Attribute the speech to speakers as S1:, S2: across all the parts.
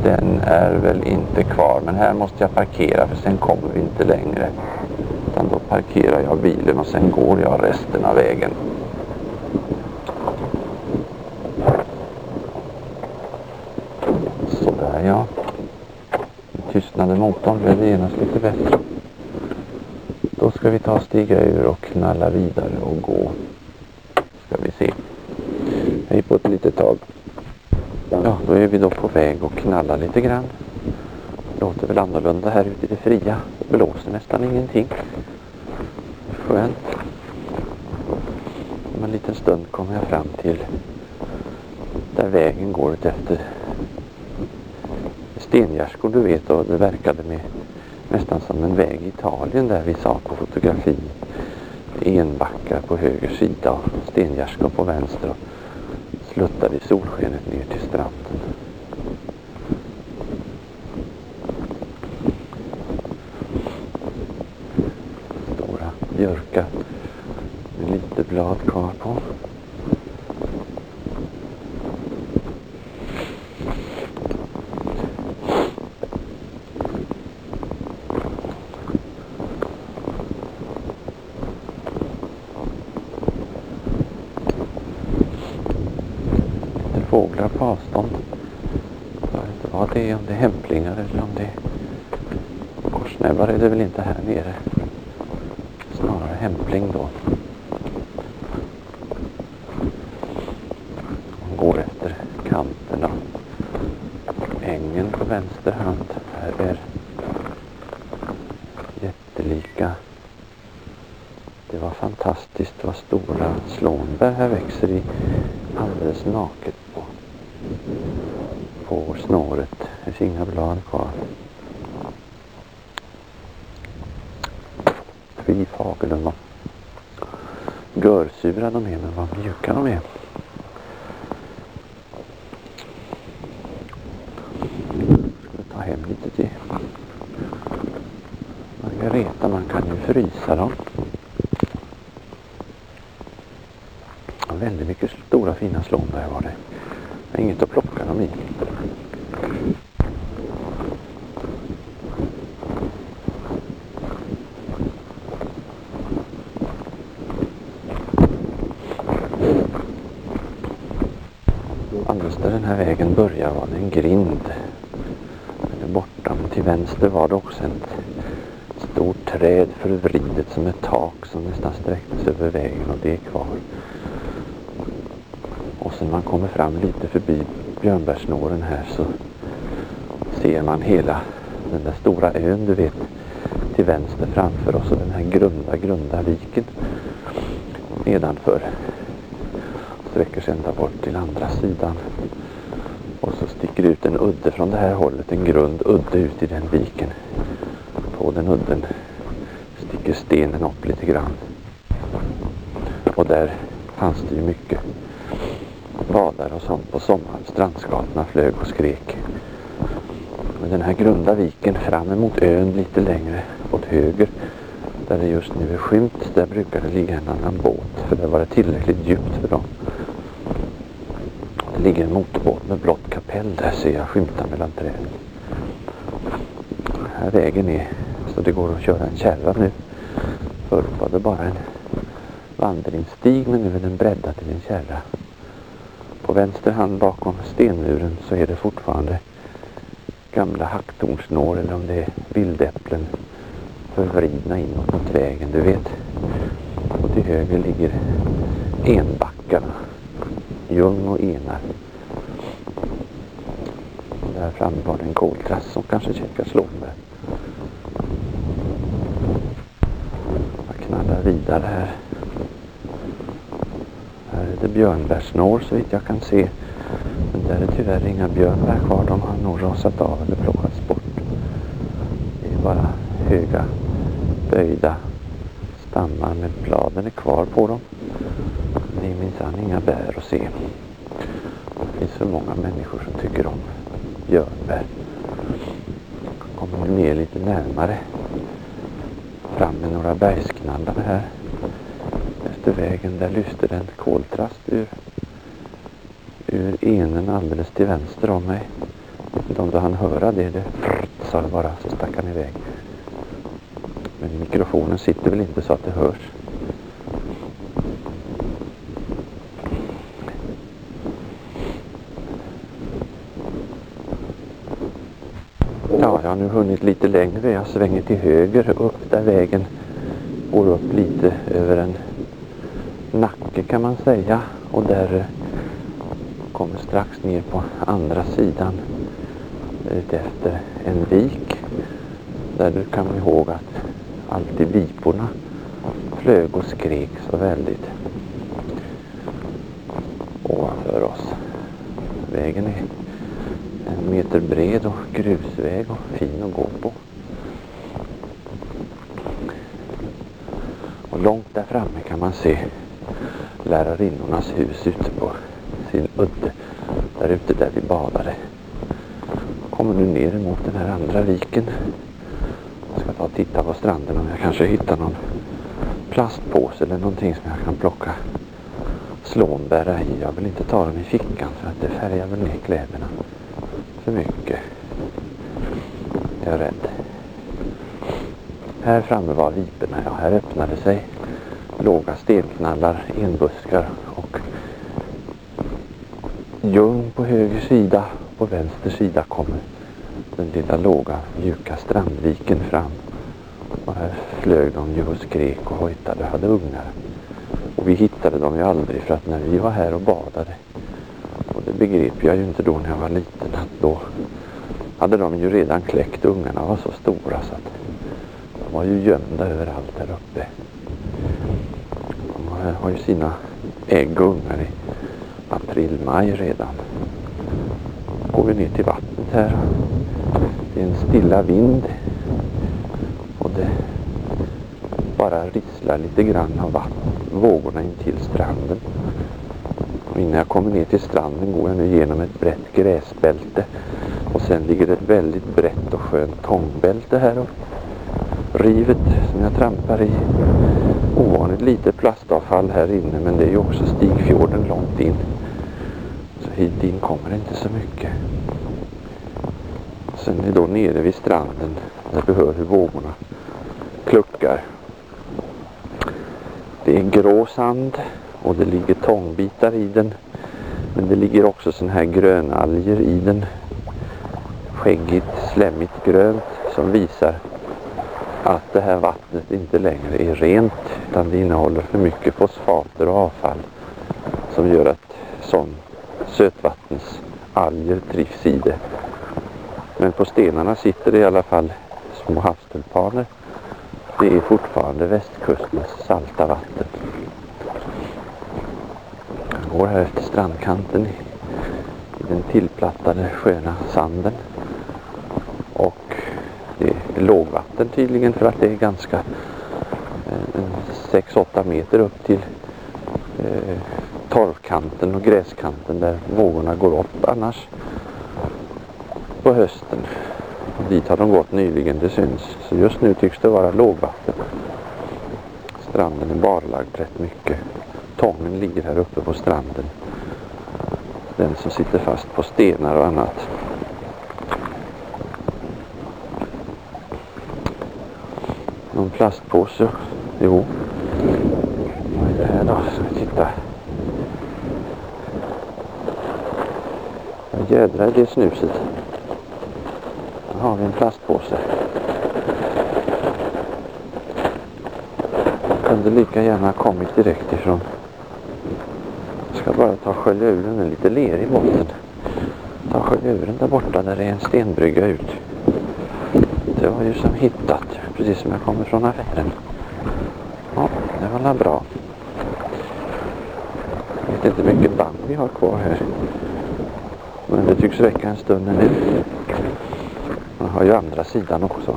S1: Den är väl inte kvar, men här måste jag parkera för sen kommer vi inte längre. Utan då parkerar jag bilen och sen går jag resten av vägen. Sådär ja. Tystnade motorn blev det genast lite bättre. Då ska vi ta stiga ur och knalla vidare och gå. Ska vi se. Hej på ett litet tag. Ja, då är vi då på väg och knalla lite grann. Det låter väl annorlunda här ute i det fria. Det blåser nästan ingenting. Skönt. Om en liten stund kommer jag fram till där vägen går ut efter stengärskor, du vet, och det verkade nästan som en väg i Italien där vi sa på fotografi. Enbackar på höger sida och stengärskor på vänster och sluttade i solskenet ner till stranden. Stora björkar med lite blad kvar på. Fåglar på avstånd. Jag vet inte vad det är, om det är hämplingar eller om det är korsnäbbar är det väl inte här nere. Snarare hämpling då. Man går efter kanten av ängen på vänster hand. Här är jättelika. Det var fantastiskt vad stora slånbär här växer i alldeles naket på snåret. Det finns inga blad kvar. Fy fagel, vad görsura de är, men vad mjuka de är. Ska ta hem lite till Margareta, man kan ju frysa dem. Väldigt mycket stora fina slånbär var det. Det är inget att plocka dem i. Alldeles där den här vägen börjar var det en grind. Eller borta, men till vänster var det också ett stort träd förvridet som ett tak som nästan sträcktes över vägen, och det är kvar. Och sen man kommer fram lite förbi björnbärssnåren här så ser man hela den där stora ön, du vet, till vänster framför oss, och den här grunda viken nedanför sträcker sig ända bort till andra sidan. Och så sticker det ut en udde från det här hållet, en grund udde ut i den viken. På den udden sticker stenen upp lite grann. Och där fanns det ju mycket badare och sånt på sommaren. Strandskatorna flög och skrek. Men den här grunda viken fram emot ön lite längre åt höger, där det just nu är skymt, där brukar det ligga en annan båt, för där var det tillräckligt djupt för dem. Det ligger en motorbåt med blått kapell, där ser jag skymta mellan träden. Den här vägen är så det går att köra en kärra nu. Förut var det bara en vandringsstig, men nu är den breddad till en kärra. På vänster hand bakom stenmuren så är det fortfarande gamla hacktornsnår, eller om det är vildäpplen förvridna inåt mot vägen, du vet. Och till höger ligger enbackarna, ljung och enar. Och där framme var det en koltrass som kanske käkar slånbär. Jag knallar vidare här. Här är det björnbärssnår så vitt jag kan se. Men där är tyvärr inga björnbär kvar. De har nog rasat av eller plockats bort. Det är bara höga, böjda stammar med bladen är kvar på dem. Det är minsann inga bär att se. Det finns för många människor som tycker om björnbär. Kommer ner lite närmare. Fram med några bergsknallar här. Efter vägen där lyfter en koltrast ur enen alldeles till vänster om mig. inte om du hann höra det. Det sa det bara, så stack han iväg. Men mikrofonen sitter väl inte så att det hörs. Ja, jag har nu hunnit lite längre. Jag svänger till höger upp där vägen går upp lite över en nacke kan man säga. Och där kommer strax ner på andra sidan efter en vik. Där du kan ihåg att alltid viporna flög och skrek så väldigt ovanför oss. Vägen är 1 meter bred och grusväg och fin att gå på. Och långt där framme kan man se lärarinnornas hus ute på sin udde. Där ute där vi badade. Kommer nu ner emot den här andra viken. Jag ska ta och titta på stranden om jag kanske hittar någon plastpåse eller någonting som jag kan plocka slånbära i. Jag vill inte ta den i fickan för att det färgar väl ner kläderna för mycket. Jag är rädd. Här framme var viperna. Ja, här öppnade sig låga stenknallar, enbuskar och ljung på höger sida. På vänster sida kommer den lilla låga mjuka strandviken fram. Och här flög de ju och skrek och hojtade och hade ungar. Och vi hittade dem ju aldrig för att när vi var här och badade, och det begrep jag ju inte då när jag var liten, att då hade de ju redan kläckt. Ungarna var så stora så att de var ju gömda överallt här uppe. De har ju sina ägg och ungar i april-maj redan. Går vi ner till vattnet här. Det är en stilla vind. Och det bara risslar lite grann av vågorna in till stranden. Och innan jag kommer ner till stranden går jag nu genom ett brett gräsbälte. Och sen ligger det ett väldigt brett och skönt tångbälte här. Och rivet som jag trampar i. Ovanligt lite plastavfall här inne, men det är ju också Stigfjorden långt in. Så hit in kommer det inte så mycket. Sen är då nere vid stranden där du hör hur vågorna kluckar. Det är grå sand och det ligger tångbitar i den. Men det ligger också sån här grönalger i den. Skäggigt, slemmigt grönt som visar att det här vattnet inte längre är rent, utan det innehåller för mycket fosfater och avfall som gör att sån sötvattensalger trivs i det. Men på stenarna sitter det i alla fall små havstulpaner. Det är fortfarande västkustens salta vatten. Jag går här efter strandkanten i den tillplattade sköna sanden. Och det är lågvatten tydligen för att det är ganska 6-8 meter upp till torvkanten och gräskanten där vågorna går upp annars på hösten. Och dit har de gått nyligen, det syns. Så just nu tycks det vara lågvatten. Stranden är barlagd rätt mycket. Tången ligger här uppe på stranden. Den som sitter fast på stenar och annat. Någon plastpåse? Jo. Vad är det här då? Ska vi titta. Vad jädrar är det snuset? Här har vi en plastpåse. Jag kunde lika gärna ha kommit direkt ifrån. Jag ska bara ta och skölja ur den, är lite ler i botten. Ta och skölja ur den där borta där det är en stenbrygga ut. Det var ju som hittat, precis som jag kommer från affären. Ja, det var bra. Jag vet inte mycket band vi har kvar här. Men det tycks räcka en stund nu. Man har ju andra sidan också.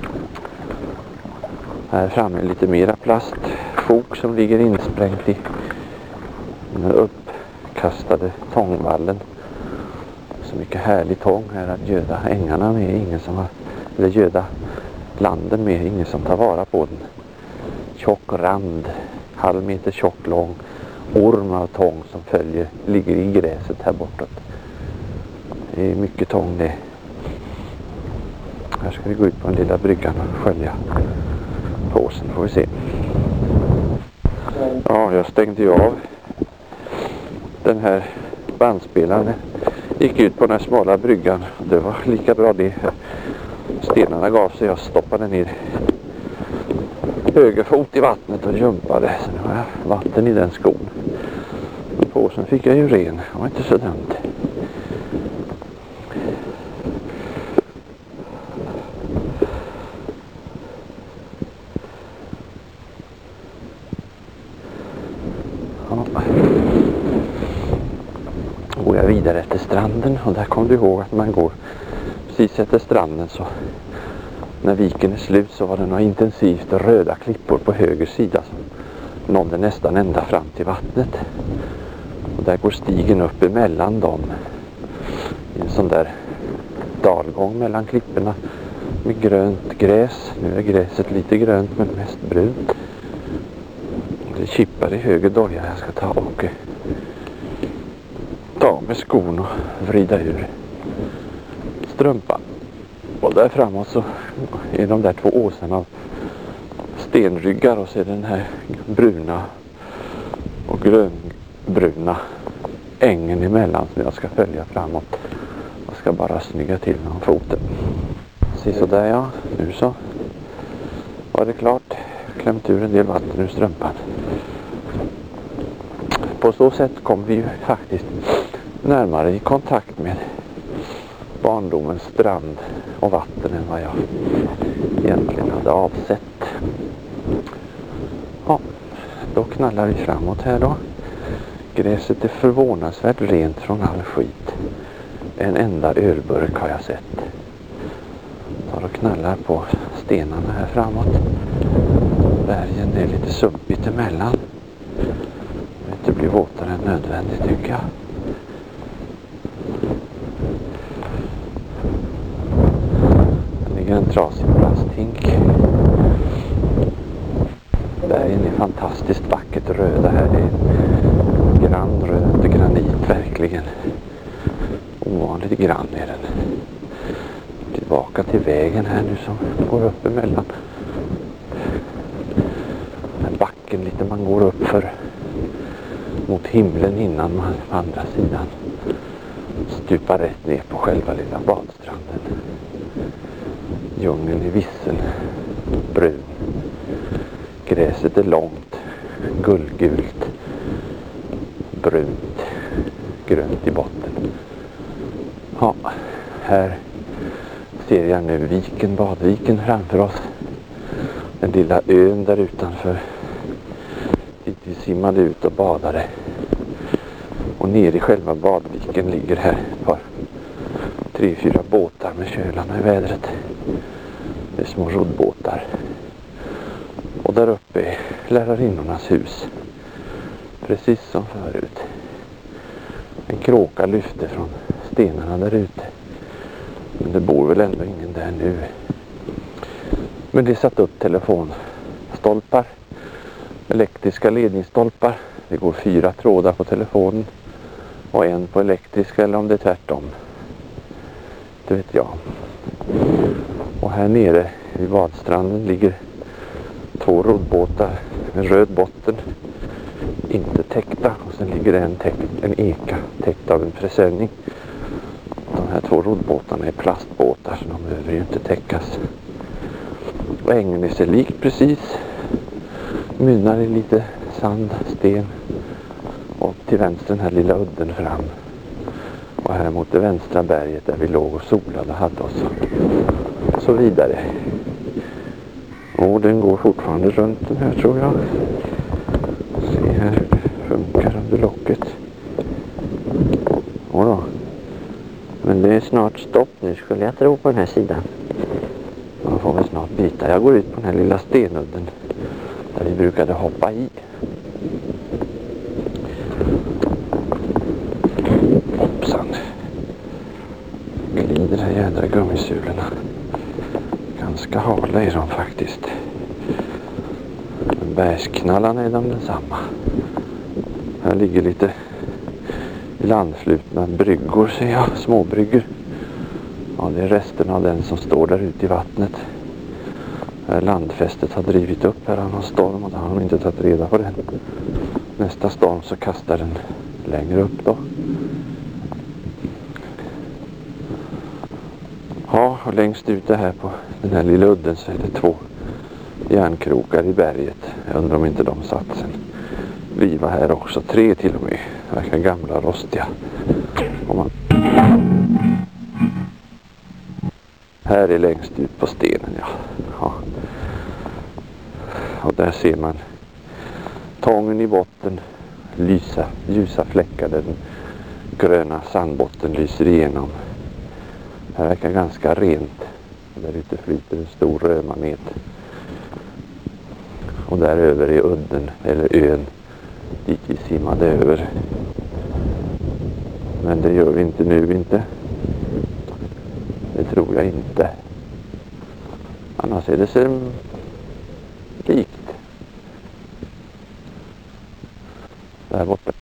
S1: Här framme är lite mera plastfok som ligger insprängt i den uppkastade tångvallen. Så mycket härlig tång här att göda ängarna med. Ingen som har, eller göda landen med. Ingen som tar vara på den. Tjock rand, 1/2 meter tjock lång orm av tång som ligger i gräset här bortåt. Det är mycket tång det. Här ska vi gå ut på den lilla bryggan och skölja påsen, får vi se. Ja, jag stängde ju av den här bandspelaren. Gick ut på den här smala bryggan. Det var lika bra det. Stenarna gav sig. Jag stoppade ner höger fot i vattnet och jumpade. Så nu har jag vatten i den skon. Påsen fick jag ju ren. Det var inte så dumt. Går jag vidare efter stranden, och där kom du ihåg att man går precis efter stranden, så när viken är slut så var det några intensivt röda klippor på höger sida som nådde nästan ända fram till vattnet. Och där går stigen upp emellan dem i en sån där dalgång mellan klipporna med grönt gräs. Nu är gräset lite grönt men mest brunt. Det kippar i höger doja. Jag ska ta med skon och vrida ur strumpan. Och där framåt så är de där två åsarna av stenryggar, och så är den här bruna och grönbruna ängen emellan som jag ska följa framåt. Jag ska bara snygga till med foten. Se så där, ja, nu så var det klart. Klämt ur en del vatten ur strumpan. På så sätt kom vi ju faktiskt närmare i kontakt med barndomens strand och vatten än vad jag egentligen hade avsett. Ja, då knallar vi framåt här då. Gräset är förvånansvärt rent från all skit. En enda ölburk har jag sett. Tar och knallar på stenarna här framåt. Bergen är lite sumpigt emellan. Det blir våtare än nödvändigt, tycker jag. Det ligger en trasig plasthink. Bergen är fantastiskt vackert röda här. Det är grann röd granit, verkligen. Ovanligt grann är den. Tillbaka till vägen här nu som går upp emellan. Den backen lite man går upp för mot himlen innan man på andra sidan stupar rätt ner på själva lilla badstranden. Djungeln är vissel, brun. Gräset är långt, guldgult, brunt, grönt i botten. Ja, här ser jag nu viken, badviken framför oss. Den lilla ön där utanför. Dit vi simmade ut och badade. Och nere i själva badviken ligger här ett par 3-4 båtar med kölarna i vädret. Det är små roddbåtar. Och där uppe är lärarinnornas hus. Precis som förut. En kråka lyfte från stenarna där ute. Men det bor väl ändå ingen där nu. Men det satt upp telefonstolpar. Elektriska ledningsstolpar. Det går 4 trådar på telefonen. Och en på elektriska, eller om det är tvärtom. Det vet jag. Och här nere vid badstranden ligger 2 roddbåtar med röd botten. Inte täckta. Och sen ligger det en eka täckt av en presenning. De här 2 roddbåtarna är plastbåtar, så de behöver ju inte täckas. Och ängen är sig lik precis. Mynnar i lite sand, sten. Och till vänster den här lilla udden fram. Och här mot det vänstra berget där vi låg och solade och hade oss. Och så vidare. Och den går fortfarande runt den här, tror jag. Se här hur det funkar under locket. Och då. Men det är snart stopp nu, skulle jag tro, på den här sidan. Man får väl snart byta. Jag går ut på den här lilla stenudden där vi brukade hoppa i. Hoppsan. Glider här jädra gummisulorna. Ganska hala är de faktiskt. Men bergsknallarna är de densamma. Här ligger lite landflutna bryggor, ser jag. Småbryggor. Ja, det är resten av den som står där ute i vattnet. Landfästet har drivit upp här någon storm och då har de inte tagit reda på den. Nästa storm så kastar den längre upp då. Ja, och längst ute här på den här lilla udden så är det 2 järnkrokar i berget. Jag undrar om inte de satt sen. Vi var här också, 3 till och med. Verkar gamla rostiga. Här är längst ut på stenen, ja. Och där ser man tången i botten, ljusa fläckar där den gröna sandbotten lyser igenom. Det verkar ganska rent. Där ute flyter en stor rödmanet. Och där över är udden, eller ön, dit vi simmade över. Men det gör vi inte nu inte. Det tror jag inte. Annars är det så likt. Där borta.